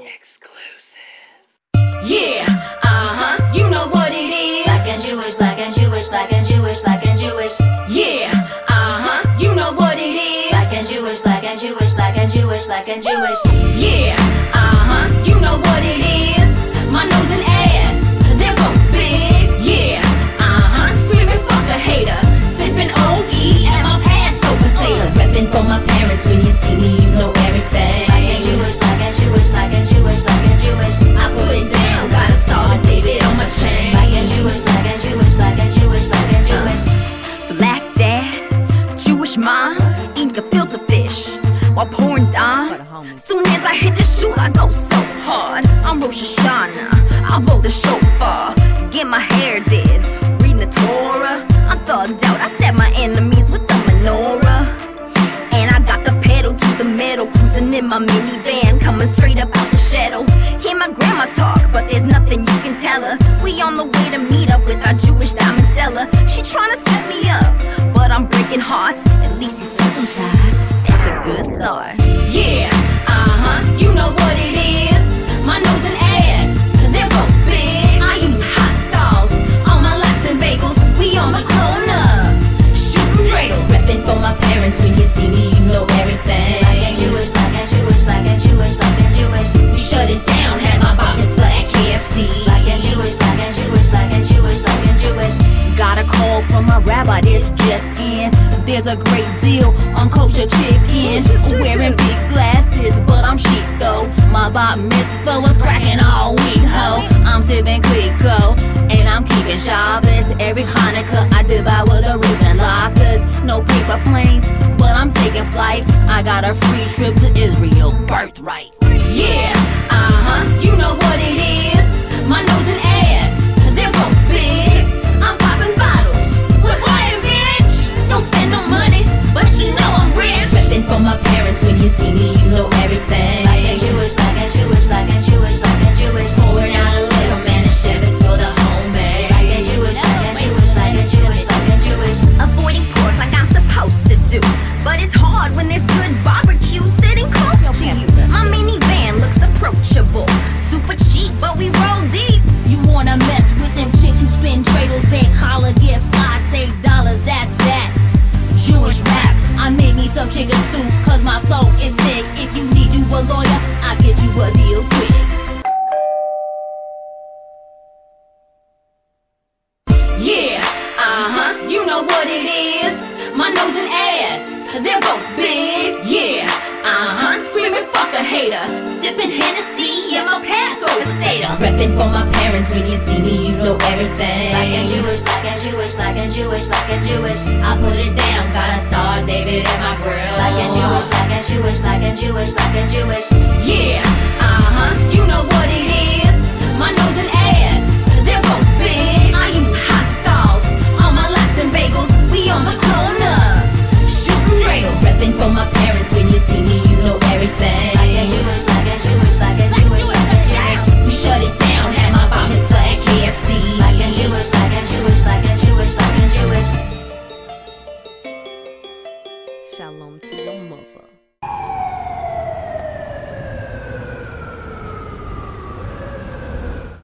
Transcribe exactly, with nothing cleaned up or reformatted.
Exclusive. Yeah, uh-huh, you know what it is. Black and Jewish, black and Jewish, black and Jewish, black and Jewish. Yeah, uh-huh, you know what it is. Black and Jewish, black and Jewish, black and Jewish, black and Jewish. Yeah, uh-huh, you know what it is. My nose and ass, they're both big. Yeah, uh-huh, screaming fuck a hater. Sipping O E at my Passover Seder. Reppin' for my parents, when you see me, you know everything. Black and Jewish, black and Jewish, black and Jewish, black and Jewish. I put it down, got a star of David on my chain. Black and Jewish, black and Jewish, black and Jewish, black and Jewish. Black dad, Jewish mom, eating filter fish while pouring dime. Soon as I hit the shoe, I go so hard. I'm Rosh Hashanah, I blow the shofar, get my hair did, reading the Torah. I'm thugged out, I set my enemies with the menorah. And I got the pedal to the metal, cruising in my minivan, coming straight up out the shadow. Hear my grandma talk, but there's nothing you can tell her. We on the way to meet up with our Jewish diamond seller. She tryna set me up, but I'm breaking hearts. At least he's circumcised, that's a good start. Yeah, uh-huh, you know what it is. My nose and ass, they're both big. I use hot sauce on my laps and bagels. We on the corner, shooting dreidels. Reppin' for my parents, when you see me, you know everything. Black and Jewish, black and Jewish, black and Jewish, black and Jewish. We shut it down, had my bar mitzvah at K F C. Black and Jewish, black and Jewish, black and Jewish, black and Jewish. Got a call from my rabbi, this just in. There's a great deal on kosher chicken. Wearing big glasses, but I'm chic though. My bar mitzvah was cracking all week, ho. I'm sipping Clico, and I'm keeping Shabbos. Every Hanukkah I devour the roots and lockers. No paper planes, but I'm taking flight. I got a free trip to Israel, birthright. Yeah, uh-huh, you know what it is. My nose and ass, they're both big. I'm popping bottles, look quiet, bitch. Don't spend no money, but you know I'm rich. Reppin' for my parents, when you see me, you know everything. Black and Jewish, black and Jewish, black and Jewish, black and Jewish. Pouring out a little man and Chevys for the homemade. Black and Jewish, black and Jewish, black and Jewish, black and Jewish. Avoiding pork like I'm supposed to do, but it's hard when there's good barbecue sitting close to you. My minivan looks approachable, super cheap, but we roll deep. You wanna mess with them chicks who spin dreidels, big holla, get fly, save dollars, that's that. Jewish rap, I made me some chicken soup, cause my flow is sick. If you need you a lawyer, I'll get you a deal quick. Yeah, uh-huh, you know what it is. My nose and ass, they're both big. Yeah, uh-huh, screaming fuck a hater. Sipping Hennessy in my Passover Seder. Reppin' for my parents, when you see me, you know everything. Black and Jewish, black and Jewish, black and Jewish, black and Jewish. I put it down, got a star of David at my grill. Black and Jewish, black and Jewish, black and Jewish, black and Jewish.